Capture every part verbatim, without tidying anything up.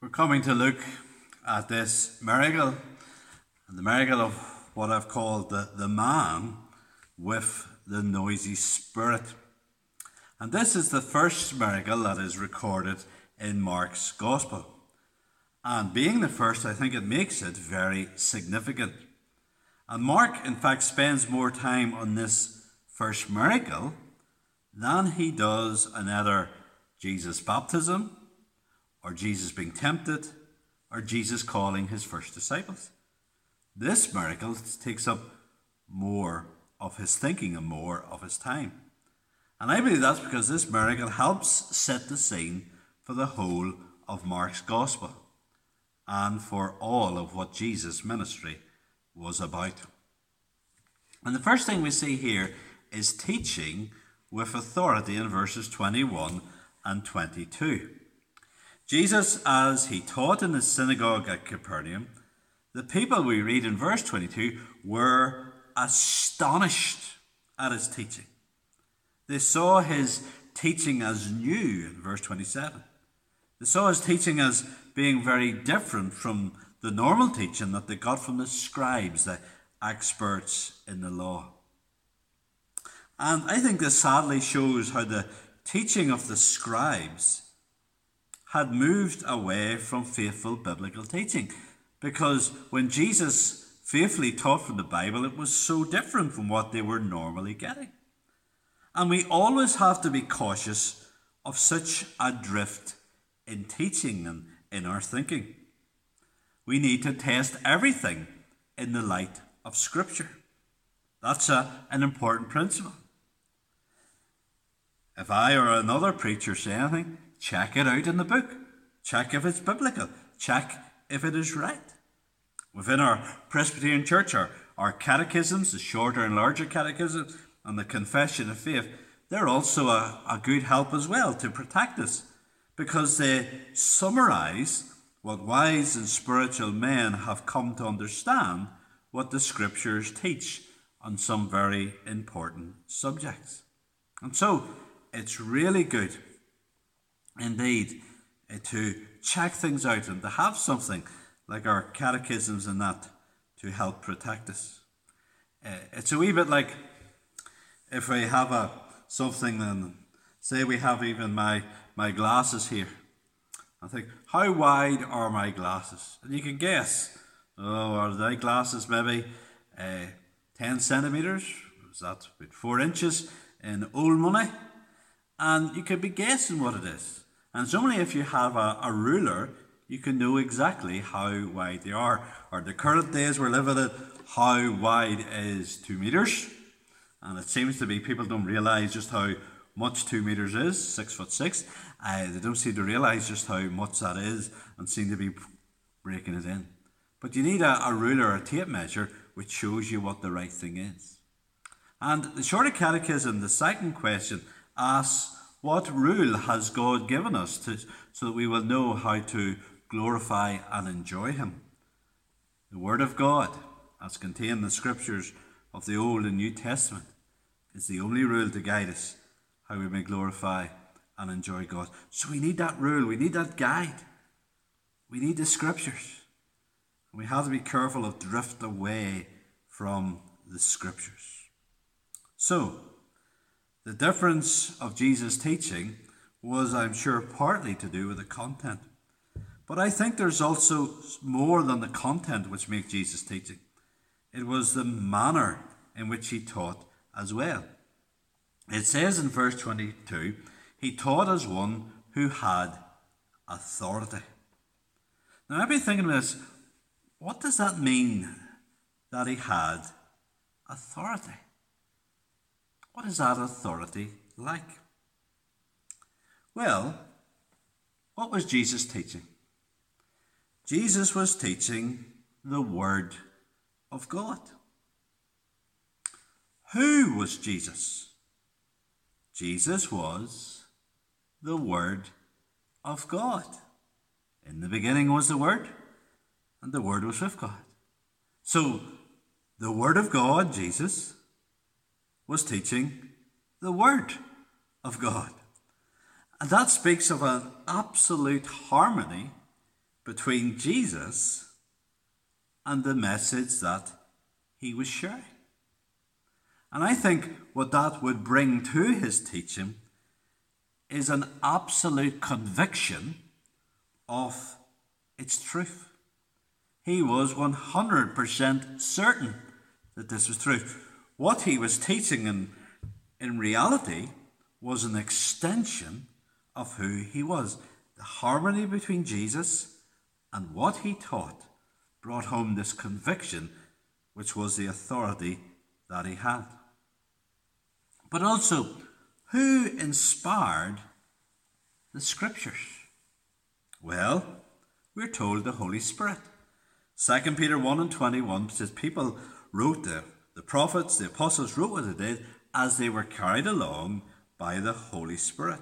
We're coming to look at this miracle, the miracle of what I've called the, the man with the noisy spirit. And this is the first miracle that is recorded in Mark's Gospel. And being the first, I think it makes it very significant. And Mark, in fact, spends more time on this first miracle than he does on either Jesus' baptism, or Jesus being tempted, or Jesus calling his first disciples. This miracle takes up more of his thinking and more of his time. And I believe that's because this miracle helps set the scene for the whole of Mark's Gospel and for all of what Jesus' ministry was about. And the first thing we see here is teaching with authority in verses twenty-one and twenty-two. Jesus, as he taught in the synagogue at Capernaum, the people, we read in verse twenty-two, were astonished at his teaching. They saw his teaching as new in verse twenty-seven. They saw his teaching as being very different from the normal teaching that they got from the scribes, the experts in the law. And I think this sadly shows how the teaching of the scribes had moved away from faithful biblical teaching. Because when Jesus faithfully taught from the Bible, it was so different from what they were normally getting. And we always have to be cautious of such a drift in teaching and in our thinking. We need to test everything in the light of Scripture. That's a, an important principle. If I or another preacher say anything, check it out in the book. Check if it's biblical. Check if it is right. Within our Presbyterian Church, our, our catechisms, the shorter and larger catechisms, and the Confession of Faith, they're also a, a good help as well to protect us, because they summarise what wise and spiritual men have come to understand what the Scriptures teach on some very important subjects. And so, it's really good indeed uh, to check things out and to have something like our catechisms and that to help protect us. Uh, it's a wee bit like if we have a something, and say we have even my, my glasses here. I think, how wide are my glasses? And you can guess, oh, are my glasses maybe uh, ten centimetres? Is that about four inches in old money? And you could be guessing what it is. And it's only if you have a, a ruler, you can know exactly how wide they are. Or the current days we're living in, how wide is two metres? And it seems to be people don't realise just how much two metres is, six foot six. Uh, they don't seem to realise just how much that is and seem to be breaking it in. But you need a, a ruler or a tape measure which shows you what the right thing is. And the Shorter Catechism, the second question, asks, what rule has God given us to, so that we will know how to glorify and enjoy Him? The Word of God, as contained in the Scriptures of the Old and New Testament, is the only rule to guide us how we may glorify and enjoy God. So we need that rule, we need that guide. We need the Scriptures. And we have to be careful of drift away from the Scriptures. So, the difference of Jesus' teaching was, I'm sure, partly to do with the content. But I think there's also more than the content which makes Jesus' teaching. It was the manner in which he taught as well. It says in verse twenty-two, he taught as one who had authority. Now I've been thinking of this, what does that mean that he had authority? What is that authority like? Well, what was Jesus teaching? Jesus was teaching the Word of God. Who was Jesus? Jesus was the Word of God. In the beginning was the Word, and the Word was with God. So, the Word of God, Jesus, was teaching the Word of God. And that speaks of an absolute harmony between Jesus and the message that he was sharing. And I think what that would bring to his teaching is an absolute conviction of its truth. He was one hundred percent certain that this was true. What he was teaching in, in reality was an extension of who he was. The harmony between Jesus and what he taught brought home this conviction, which was the authority that he had. But also, who inspired the scriptures? Well, we're told the Holy Spirit. Second Peter one and twenty-one says people wrote, the, the prophets, the apostles wrote what they did as they were carried along by the Holy Spirit.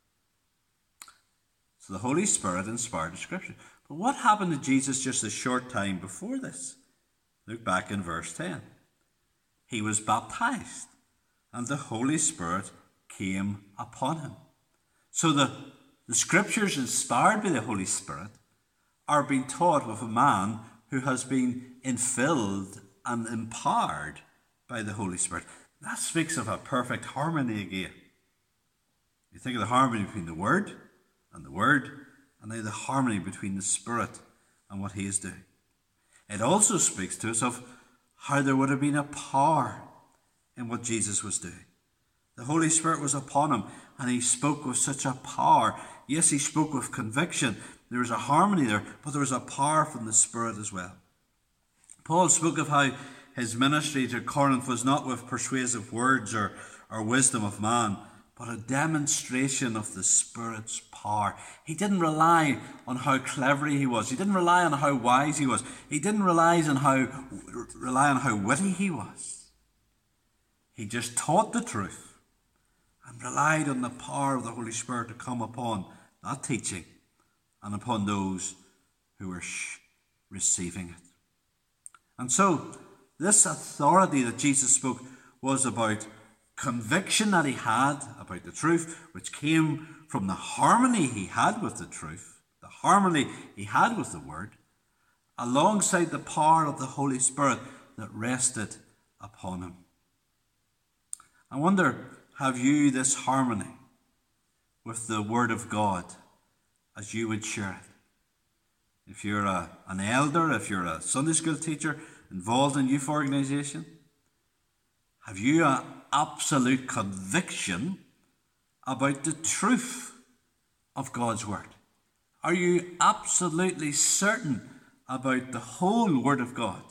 So the Holy Spirit inspired the scripture. But what happened to Jesus just a short time before this? Look back in verse ten. He was baptized, and the Holy Spirit came upon him. So the, the scriptures inspired by the Holy Spirit are being taught with a man who has been infilled and empowered by the Holy Spirit. That speaks of a perfect harmony again. You think of the harmony between the Word and the Word, and now the harmony between the Spirit and what he is doing. It also speaks to us of how there would have been a power in what Jesus was doing. The Holy Spirit was upon him, and he spoke with such a power. Yes, he spoke with conviction. There was a harmony there, but there was a power from the Spirit as well. Paul spoke of how his ministry to Corinth was not with persuasive words or, or wisdom of man, but a demonstration of the Spirit's power. He didn't rely on how clever he was. He didn't rely on how wise he was. He didn't rely on how, rely on how witty he was. He just taught the truth and relied on the power of the Holy Spirit to come upon that teaching and upon those who were receiving it. And so, this authority that Jesus spoke was about conviction that he had about the truth, which came from the harmony he had with the truth, the harmony he had with the Word, alongside the power of the Holy Spirit that rested upon him. I wonder, have you this harmony with the Word of God as you would share it? If you're a, an elder, if you're a Sunday school teacher involved in youth organisation, have you an absolute conviction about the truth of God's Word? Are you absolutely certain about the whole Word of God?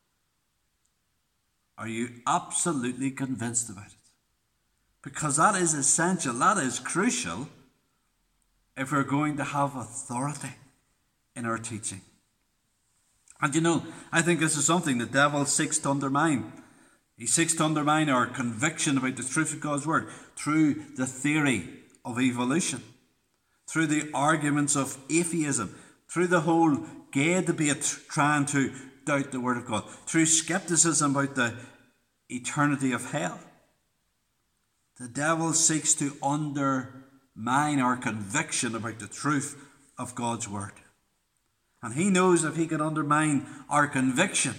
Are you absolutely convinced about it? Because that is essential, that is crucial if we're going to have authority in our teaching. And you know, I think this is something the devil seeks to undermine. He seeks to undermine our conviction about the truth of God's Word through the theory of evolution, through the arguments of atheism, through the whole gay debate trying to doubt the Word of God, through skepticism about the eternity of hell. The devil seeks to undermine our conviction about the truth of God's Word. And he knows if he can undermine our conviction,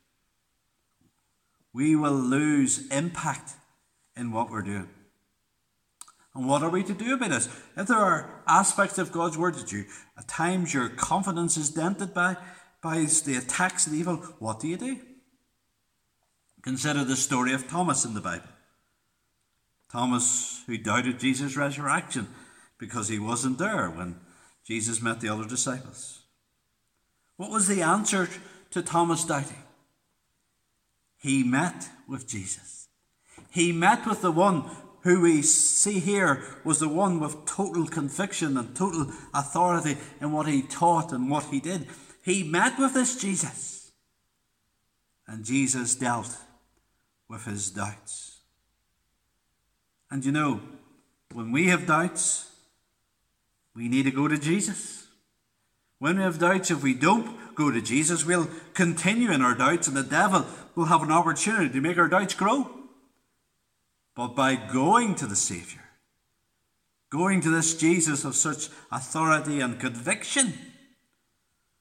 we will lose impact in what we're doing. And what are we to do about this? If there are aspects of God's Word that you, at times your confidence is dented by, by the attacks of evil, what do you do? Consider the story of Thomas in the Bible. Thomas, who doubted Jesus' resurrection because he wasn't there when Jesus met the other disciples. What was the answer to Thomas doubting? He met with Jesus. He met with the one who we see here was the one with total conviction and total authority in what he taught and what he did. He met with this Jesus. And Jesus dealt with his doubts. And you know, when we have doubts, we need to go to Jesus. When we have doubts, if we don't go to Jesus, we'll continue in our doubts, and the devil will have an opportunity to make our doubts grow. But by going to the Saviour, going to this Jesus of such authority and conviction,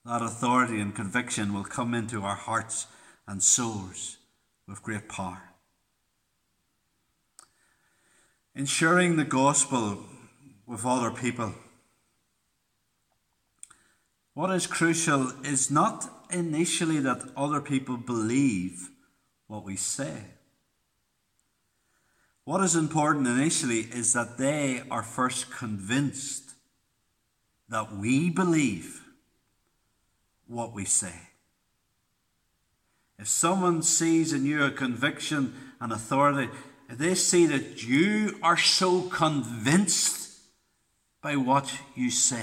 that authority and conviction will come into our hearts and souls with great power. In sharing the gospel with other people, what is crucial is not initially that other people believe what we say. What is important initially is that they are first convinced that we believe what we say. If someone sees in you a conviction and authority, if they see that you are so convinced by what you say,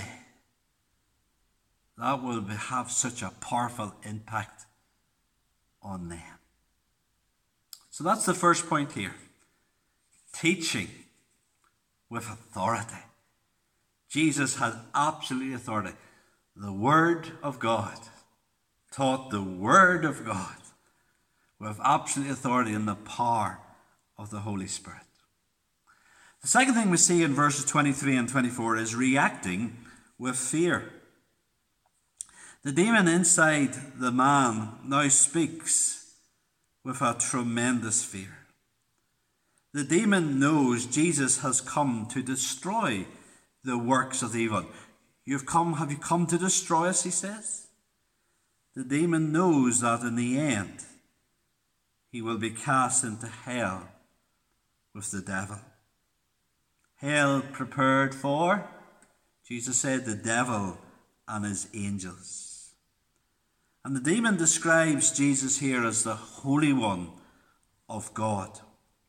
that will have such a powerful impact on them. So that's the first point here. Teaching with authority. Jesus had absolute authority. The Word of God taught the Word of God with absolute authority and the power of the Holy Spirit. The second thing we see in verses twenty-three and twenty-four is reacting with fear. The demon inside the man now speaks with a tremendous fear. The demon knows Jesus has come to destroy the works of evil. You've come, have you come to destroy us, he says? The demon knows that in the end, he will be cast into hell with the devil. Hell prepared for, Jesus said, the devil and his angels. And the demon describes Jesus here as the Holy One of God.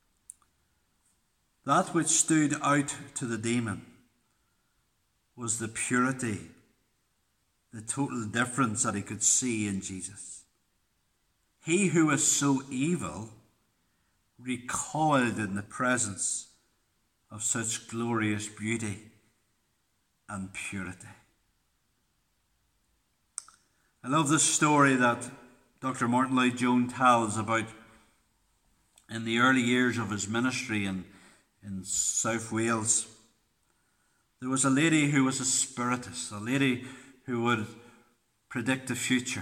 That which stood out to the demon was the purity, the total difference that he could see in Jesus. He who was so evil recoiled in the presence of such glorious beauty and purity. I love this story that Doctor Martin Lloyd-Jones tells about in the early years of his ministry in, in South Wales. There was a lady who was a spiritist, a lady who would predict the future.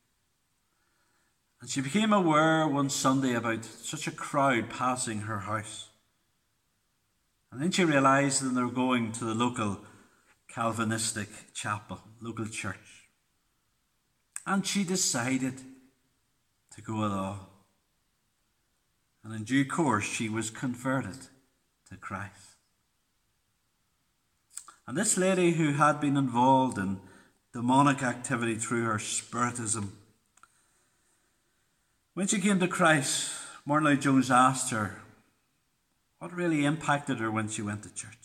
And she became aware one Sunday about such a crowd passing her house. And then she realized that they were going to the local Calvinistic chapel, local church. And she decided to go along. And in due course, she was converted to Christ. And this lady who had been involved in demonic activity through her spiritism, when she came to Christ, Martin Lloyd-Jones asked her what really impacted her when she went to church.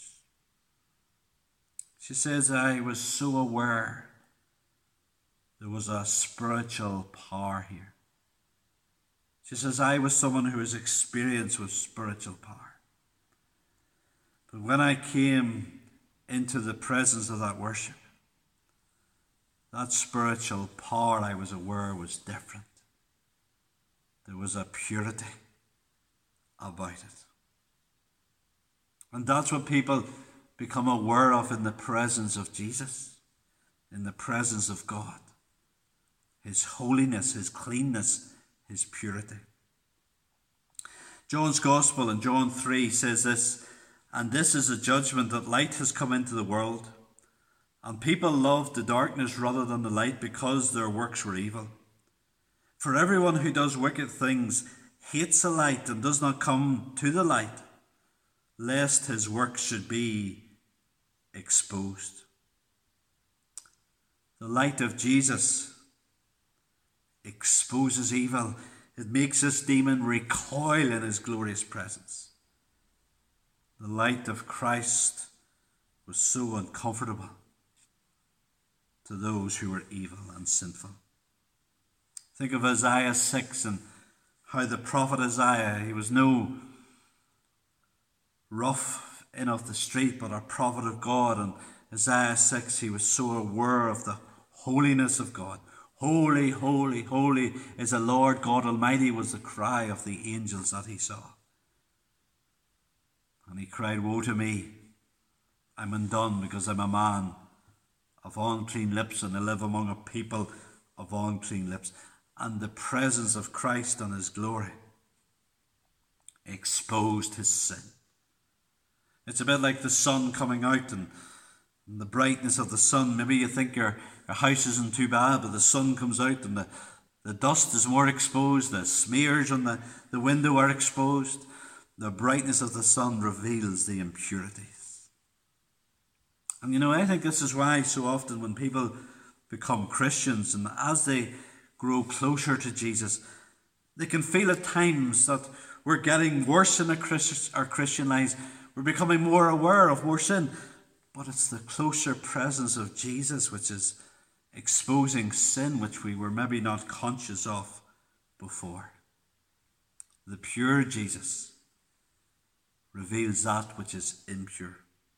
She says, I was so aware there was a spiritual power here. She says, I was someone who was experienced with spiritual power. But when I came into the presence of that worship, that spiritual power I was aware was different. There was a purity about it. And that's what people become aware of in the presence of Jesus, in the presence of God. His holiness, his cleanness, his purity. John's Gospel in John three says this, and this is a judgment that light has come into the world, and people loved the darkness rather than the light because their works were evil. For everyone who does wicked things hates the light and does not come to the light, lest his works should be exposed. The light of Jesus exposes evil. It makes this demon recoil in his glorious presence. The light of Christ was so uncomfortable to those who were evil and sinful. Think of Isaiah six and how the prophet Isaiah, he was no rough in off the street, but a prophet of God. And Isaiah six, he was so aware of the holiness of God. Holy, holy, holy is the Lord God Almighty, was the cry of the angels that he saw. And he cried, woe to me, I'm undone because I'm a man of unclean lips, and they live among a people of unclean lips. And the presence of Christ and his glory exposed his sin. It's a bit like the sun coming out, and, and the brightness of the sun. Maybe you think your, your house isn't too bad, but the sun comes out and the, the dust is more exposed. The smears on the, the window are exposed. The brightness of the sun reveals the impurities. And you know, I think this is why so often when people become Christians, and as they grow closer to Jesus, they can feel at times that we're getting worse in our Christian lives. We're becoming more aware of more sin. But it's the closer presence of Jesus which is exposing sin which we were maybe not conscious of before. The pure Jesus reveals that which is impure.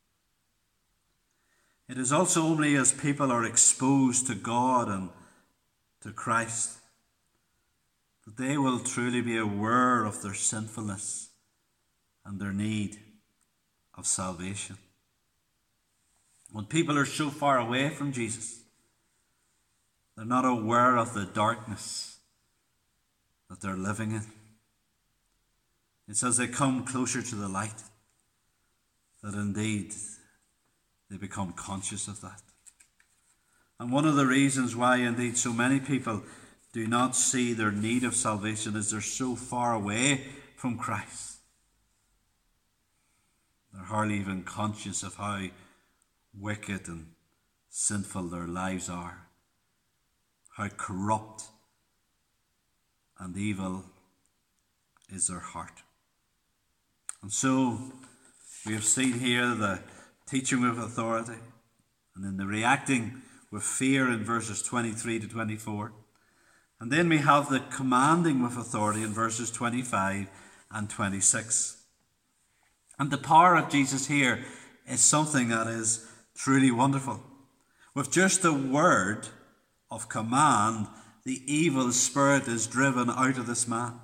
It is also only as people are exposed to God and to Christ that they will truly be aware of their sinfulness and their need of salvation. When people are so far away from Jesus, they're not aware of the darkness that they're living in. It's as they come closer to the light that indeed they become conscious of that. And one of the reasons why indeed so many people do not see their need of salvation is they're so far away from Christ. They're hardly even conscious of how wicked and sinful their lives are, how corrupt and evil is their heart. And so we have seen here the teaching with authority, and then the reacting with fear in verses twenty-three to twenty-four. And then we have the commanding with authority in verses twenty-five and twenty-six. And the power of Jesus here is something that is truly wonderful. With just a word of command, the evil spirit is driven out of this man.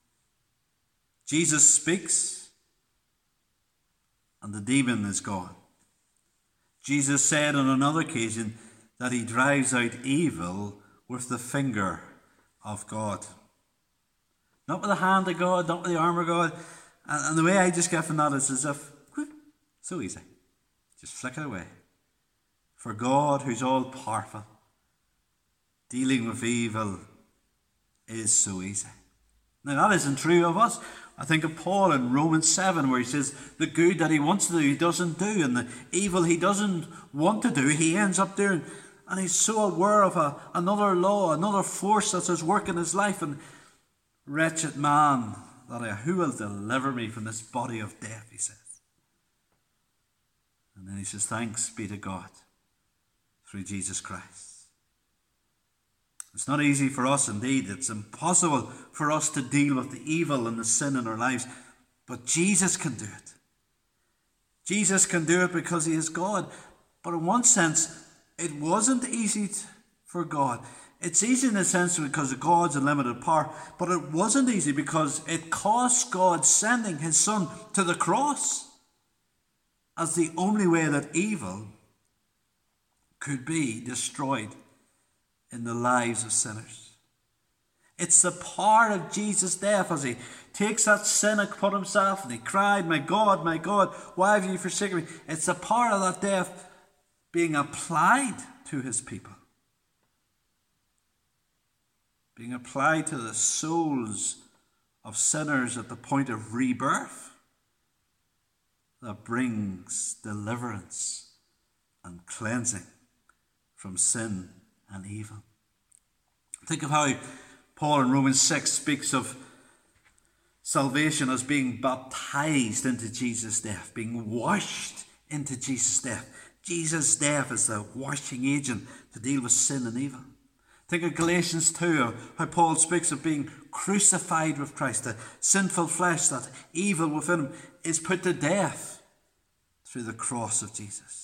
Jesus speaks, and the demon is gone. Jesus said on another occasion that he drives out evil with the finger of God. Not with the hand of God, not with the arm of God. And, and the way I just get from that is as if, whoop, so easy. Just flick it away. For God, who's all powerful, dealing with evil is so easy. Now that isn't true of us. I think of Paul in Romans seven, where he says the good that he wants to do, he doesn't do, and the evil he doesn't want to do, he ends up doing. And he's so aware of a, another law, another force that's at work in his life. And wretched man, that I, who will deliver me from this body of death, he says. And then he says, thanks be to God through Jesus Christ. It's not easy for us, indeed. It's impossible for us to deal with the evil and the sin in our lives. But Jesus can do it. Jesus can do it because he is God. But in one sense, it wasn't easy for God. It's easy in a sense because of God's unlimited power. But it wasn't easy because it cost God sending his son to the cross as the only way that evil could be destroyed in the lives of sinners. It's the power of Jesus' death as he takes that sin upon himself and he cried, my God, my God, why have you forsaken me? It's the power of that death being applied to his people. Being applied to the souls of sinners at the point of rebirth that brings deliverance and cleansing from sin and evil. Think of how Paul in Romans six speaks of salvation as being baptized into Jesus' death, being washed into Jesus' death. Jesus' death is the washing agent to deal with sin and evil. Think of Galatians two, how Paul speaks of being crucified with Christ. The sinful flesh, that evil within him, is put to death through the cross of Jesus.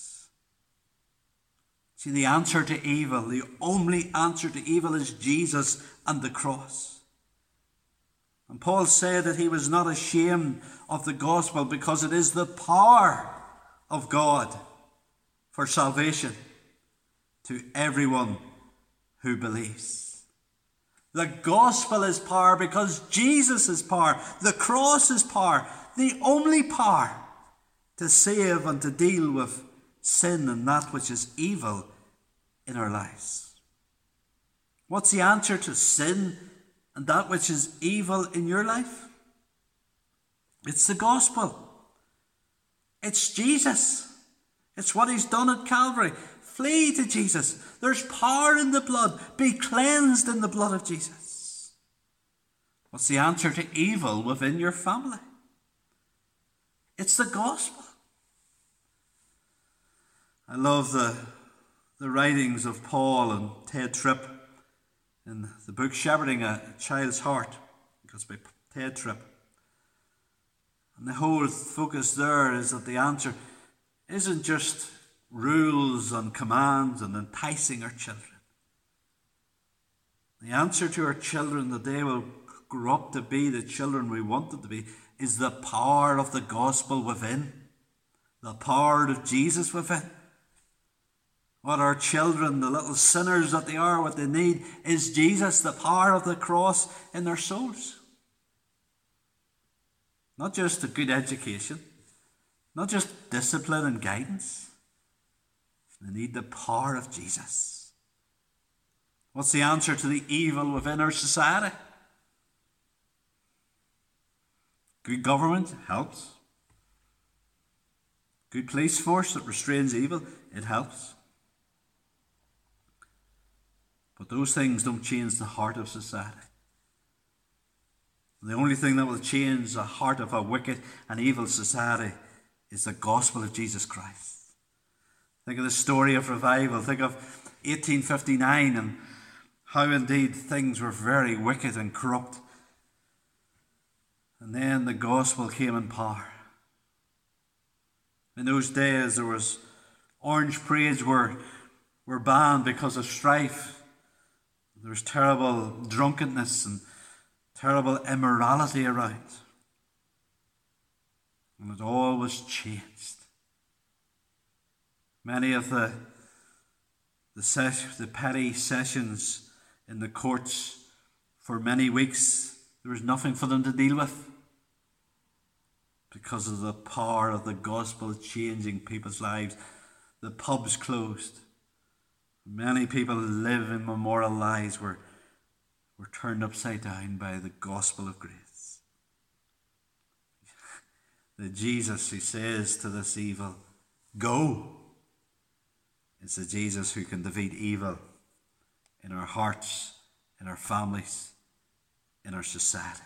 See, the answer to evil, the only answer to evil is Jesus and the cross. And Paul said that he was not ashamed of the gospel because it is the power of God for salvation to everyone who believes. The gospel is power because Jesus is power. The cross is power, the only power to save and to deal with sin and that which is evil in our lives. What's the answer to sin and that which is evil in your life? It's the gospel. It's Jesus. It's what he's done at Calvary. Flee to Jesus. There's power in the blood. Be cleansed in the blood of Jesus. What's the answer to evil within your family? It's the gospel. I love the, the writings of Paul and Ted Tripp in the book Shepherding a Child's Heart. It's by Ted Tripp. And the whole focus there is that the answer isn't just rules and commands and enticing our children. The answer to our children that they will grow up to be the children we want them to be is the power of the gospel within. The power of Jesus within. What our children, the little sinners that they are, what they need is Jesus, the power of the cross in their souls. Not just a good education, not just discipline and guidance. They need the power of Jesus. What's the answer to the evil within our society? Good government helps. Good police force that restrains evil, it helps. But those things don't change the heart of society. The only thing that will change the heart of a wicked and evil society is the gospel of Jesus Christ. Think of the story of revival. Think of eighteen fifty-nine and how indeed things were very wicked and corrupt. And then the gospel came in power. In those days there was orange parades were, were banned because of strife. There was terrible drunkenness and terrible immorality around. And it all was changed. Many of the the, ses- the petty sessions in the courts for many weeks, there was nothing for them to deal with because of the power of the gospel changing people's lives. The pubs closed. Many people who live in immoral lives were, were turned upside down by the gospel of grace. The Jesus who says to this evil, go. It's the Jesus who can defeat evil in our hearts, in our families, in our society.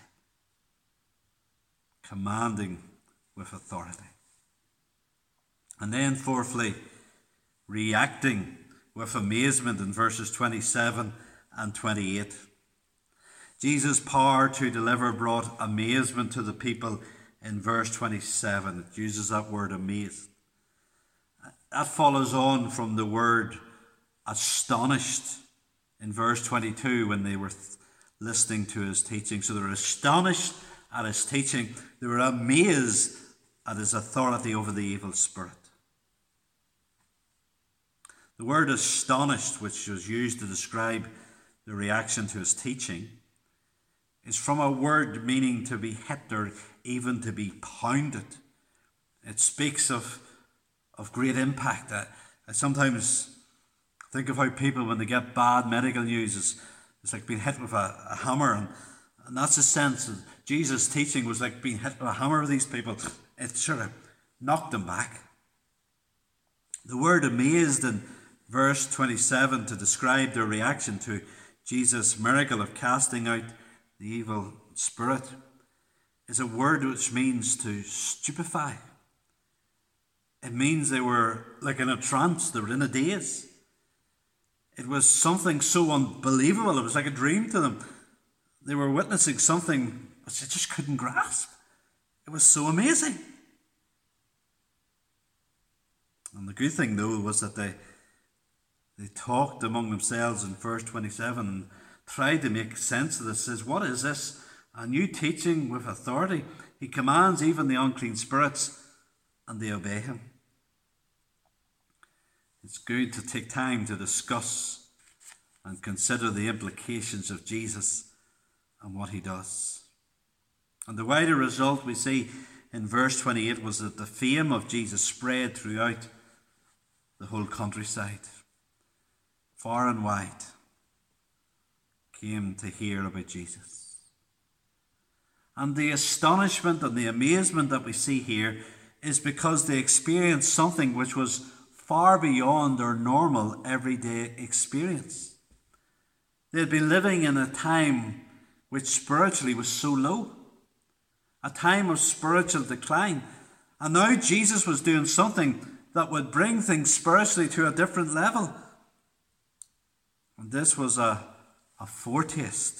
Commanding with authority. And then fourthly, reacting with amazement in verses twenty-seven and twenty-eight. Jesus' power to deliver brought amazement to the people in verse twenty-seven. It uses that word amazed. That follows on from the word astonished in verse twenty-two when they were listening to his teaching. So they were astonished at his teaching. They were amazed at his authority over the evil spirit. The word astonished, which was used to describe the reaction to his teaching, is from a word meaning to be hit or even to be pounded. It speaks of, of great impact. I, I sometimes think of how people, when they get bad medical news, it's, it's like being hit with a, a hammer. And, and that's the sense of Jesus' teaching was like being hit with a hammer with these people. It sort of knocked them back. The word amazed in verse twenty-seven to describe their reaction to Jesus' miracle of casting out the evil spirit is a word which means to stupefy. It means they were like in a trance, they were in a daze. It was something so unbelievable, it was like a dream to them. They were witnessing something which they just couldn't grasp. It was so amazing. And the good thing though was that they They talked among themselves in verse twenty-seven and tried to make sense of this. It says, what is this? A new teaching with authority. He commands even the unclean spirits and they obey him. it's good to take time to discuss and consider the implications of Jesus and what he does. And the wider result we see in verse twenty-eight was that the fame of Jesus spread throughout the whole countryside. Far and wide came to hear about Jesus. And the astonishment and the amazement that we see here is because they experienced something which was far beyond their normal everyday experience. They had been living in a time which spiritually was so low, a time of spiritual decline. And now Jesus was doing something that would bring things spiritually to a different level. And this was a, a foretaste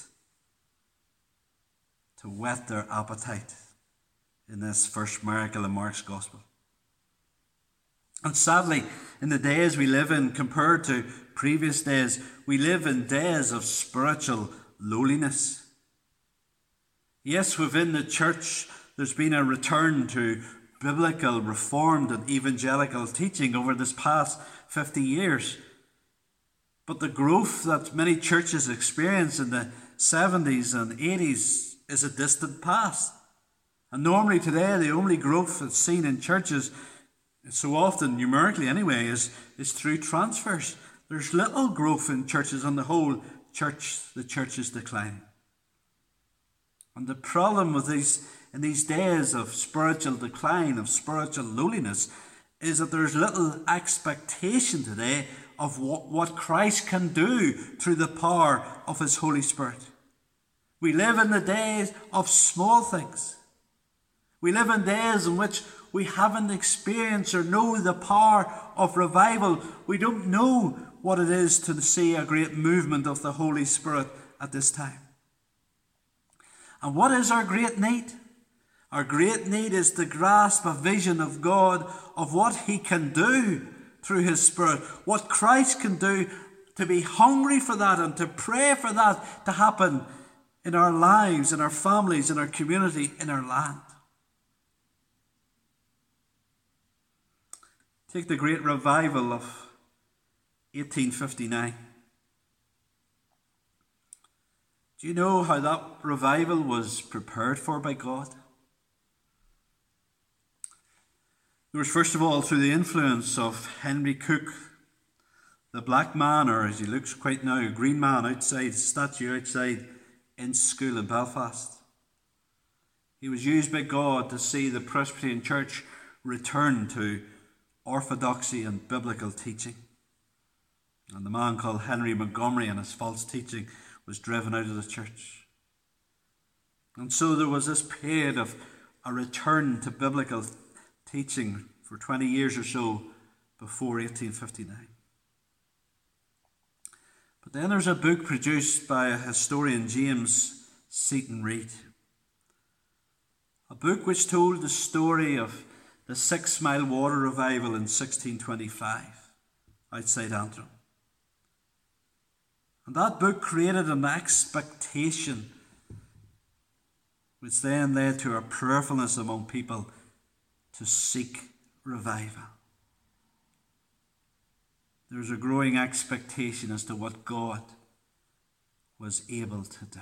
to whet their appetite in this first miracle in Mark's Gospel. And sadly, in the days we live in, compared to previous days, we live in days of spiritual lowliness. Yes, within the church, there's been a return to biblical, reformed and evangelical teaching over this past fifty years. But the growth that many churches experienced in the seventies and eighties is a distant past. And normally today, the only growth that's seen in churches, so often numerically anyway, is, is through transfers. There's little growth in churches on the whole. Church, the church is declining. And the problem with these, in these days of spiritual decline, of spiritual lowliness, is that there's little expectation today of what, what Christ can do through the power of his Holy Spirit. We live in the days of small things. We live in days in which we haven't experienced or know the power of revival. We don't know what it is to see a great movement of the Holy Spirit at this time. And what is our great need? Our great need is to grasp a vision of God, of what he can do through his Spirit, what Christ can do, to be hungry for that and to pray for that to happen in our lives, in our families, in our community, in our land. Take the great revival of eighteen fifty-nine. Do you know how that revival was prepared for by God? There was, first of all, through the influence of Henry Cook, the black man, or as he looks quite now, a green man outside, statue outside Innisfree in Belfast. He was used by God to see the Presbyterian Church return to orthodoxy and biblical teaching. And the man called Henry Montgomery and his false teaching was driven out of the church. And so there was this period of a return to biblical teaching for twenty years or so before eighteen fifty-nine. But then there's a book produced by a historian, James Seton Reed. A book which told the story of the Six Mile Water Revival in sixteen twenty-five outside Antrim. And that book created an expectation which then led to a prayerfulness among people to seek revival. There's a growing expectation as to what God was able to do.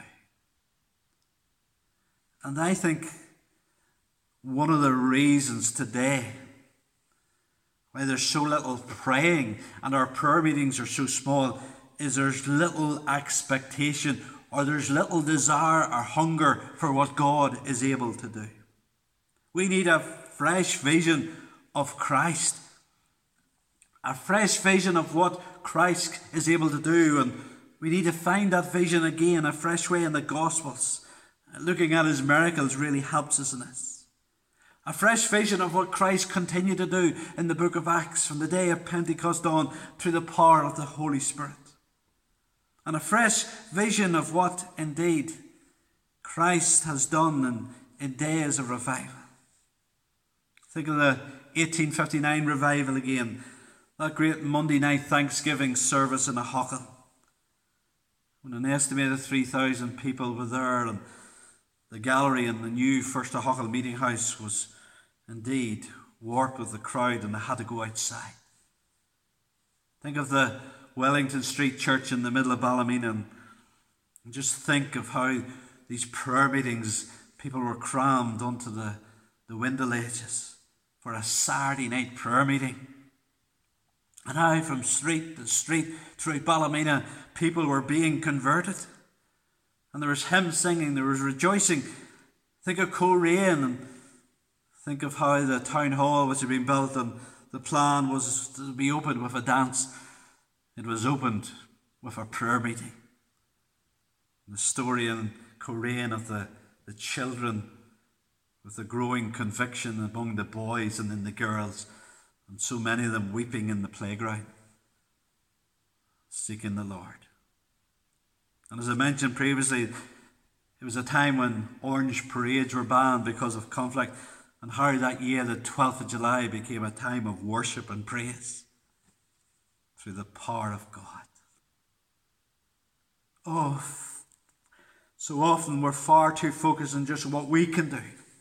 And I think one of the reasons today why there's so little praying and our prayer meetings are so small is there's little expectation, or there's little desire or hunger for what God is able to do. We need a fresh vision of Christ, a fresh vision of what Christ is able to do, and we need to find that vision again a fresh way in the Gospels. Looking at his miracles really helps us in this. A fresh vision of what Christ continued to do in the book of Acts from the day of Pentecost on through the power of the Holy Spirit. And a fresh vision of what indeed Christ has done in, in days of revival. Think of the eighteen fifty-nine revival again. That great Monday night Thanksgiving service in Aughachan, when an estimated three thousand people were there, and the gallery in the new First Aughachan Meeting House was indeed warped with the crowd, and they had to go outside. Think of the Wellington Street Church in the middle of Ballymena, and just think of how these prayer meetings, people were crammed onto the, the window ledges for a Saturday night prayer meeting. And how from street to street through Ballymena, people were being converted. And there was hymn singing, there was rejoicing. Think of Coleraine, and think of how the town hall which had been built, and the plan was to be opened with a dance. It was opened with a prayer meeting. The story in Coleraine of the, the children with the growing conviction among the boys and in the girls, and so many of them weeping in the playground, seeking the Lord. And as I mentioned previously, it was a time when orange parades were banned because of conflict, and how that year, the twelfth of July, became a time of worship and praise through the power of God. Oh, so often we're far too focused on just what we can do.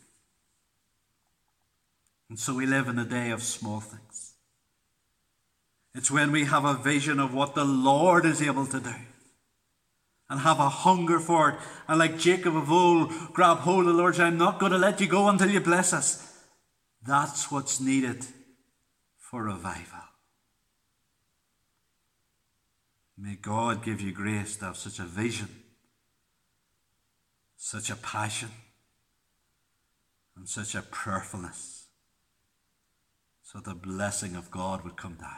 And so we live in a day of small things. It's when we have a vision of what the Lord is able to do and have a hunger for it. And like Jacob of old, grab hold of the Lord, say, I'm not going to let you go until you bless us. That's what's needed for revival. May God give you grace to have such a vision, such a passion, and such a prayerfulness, so the blessing of God would come down.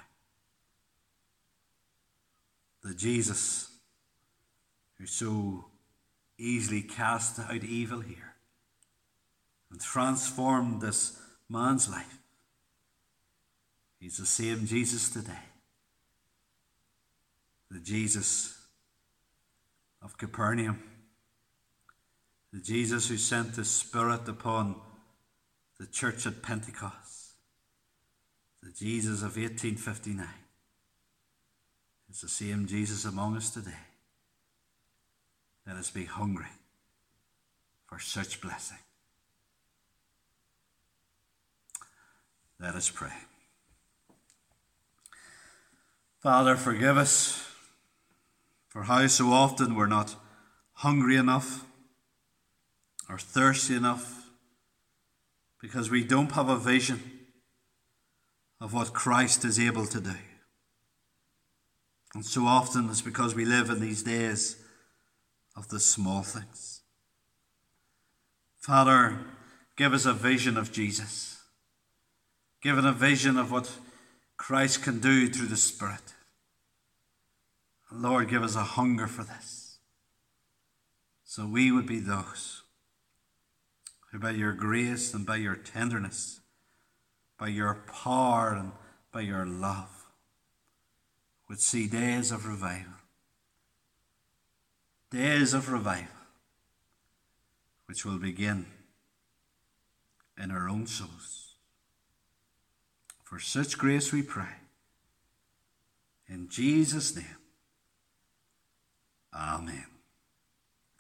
The Jesus who so easily cast out evil here and transformed this man's life, he's the same Jesus today. The Jesus of Capernaum, the Jesus who sent the Spirit upon the church at Pentecost, the Jesus of eighteen fifty-nine, is the same Jesus among us today. Let us be hungry for such blessing. Let us pray. Father, forgive us for how so often we're not hungry enough or thirsty enough, because we don't have a vision of what Christ is able to do. And so often it's because we live in these days of the small things. Father, give us a vision of Jesus. Give us a vision of what Christ can do through the Spirit. And Lord, give us a hunger for this, so we would be those who by your grace and by your tenderness, by your power and by your love, would see days of revival. Days of revival, which will begin in our own souls. For such grace we pray. In Jesus' name, amen.